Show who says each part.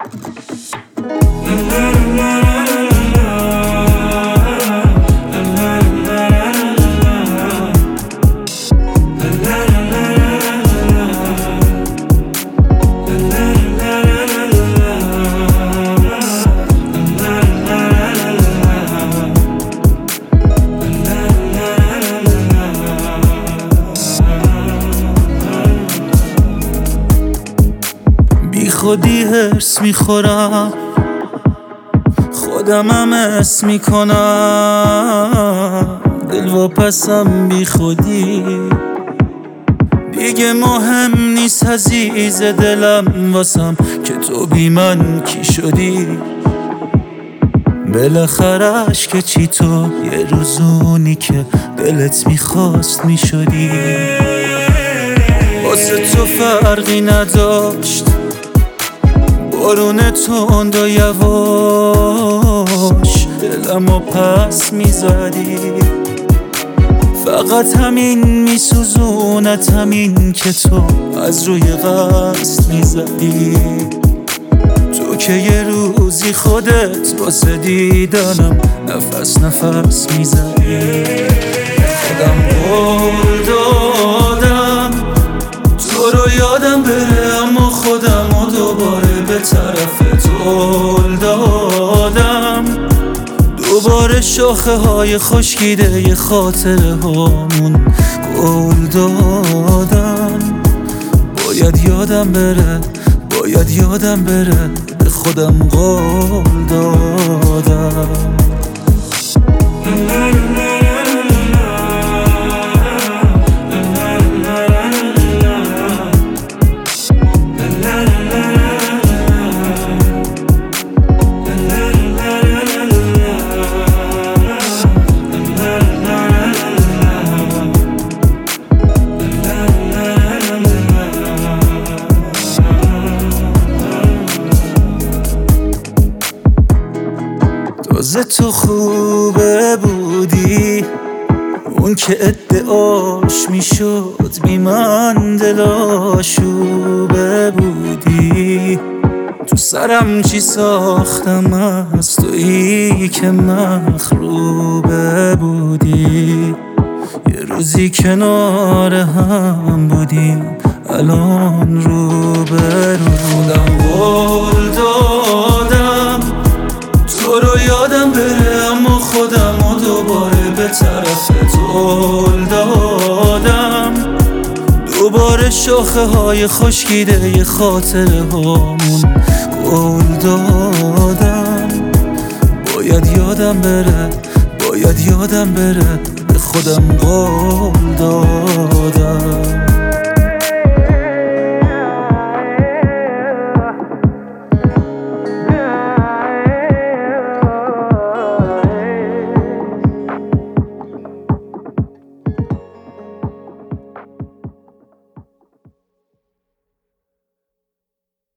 Speaker 1: بی خودی هرس میخورم، خودمم اسم میکنم، دل و پسم بی خودی دیگه مهم نیست عزیز دلم واسم که تو بی من کی شدی. بالاخرش که چی تو یه روزونی که دلت میخواست میشدی. واسه تو فرقی نداشت بارون تند و یواش دلمو پس میزدی. فقط همین میسوزونت، همین که تو از روی قصد میزدی. تو که یه روزی خودت واسه دیدنم نفس نفس میزدی. خودم قول دادم تو رو یادم بره، اما خودم رو دوباره به طرف تو دادم. دوباره شاخه های خشکیده ی خاطره هامون قول دادم. باید یادم بره، باید یادم بره، به خودم قول دادم. تازه تو خوبه بودی، اون که ادعاش میشد بی من دلاشوبه بودی. تو سرم چی ساختم از تویی که مخروبه بودی. یه روزی کنار هم بودیم الان رو به رو. خودم قول دادم تو رو یادم بره، اما خودم رو دوباره به طرف تو دادم. دوباره شاخه های خشکیده ی خاطره هامون قول دادم. باید یادم بره، باید یادم بره، به خودم قول دادم.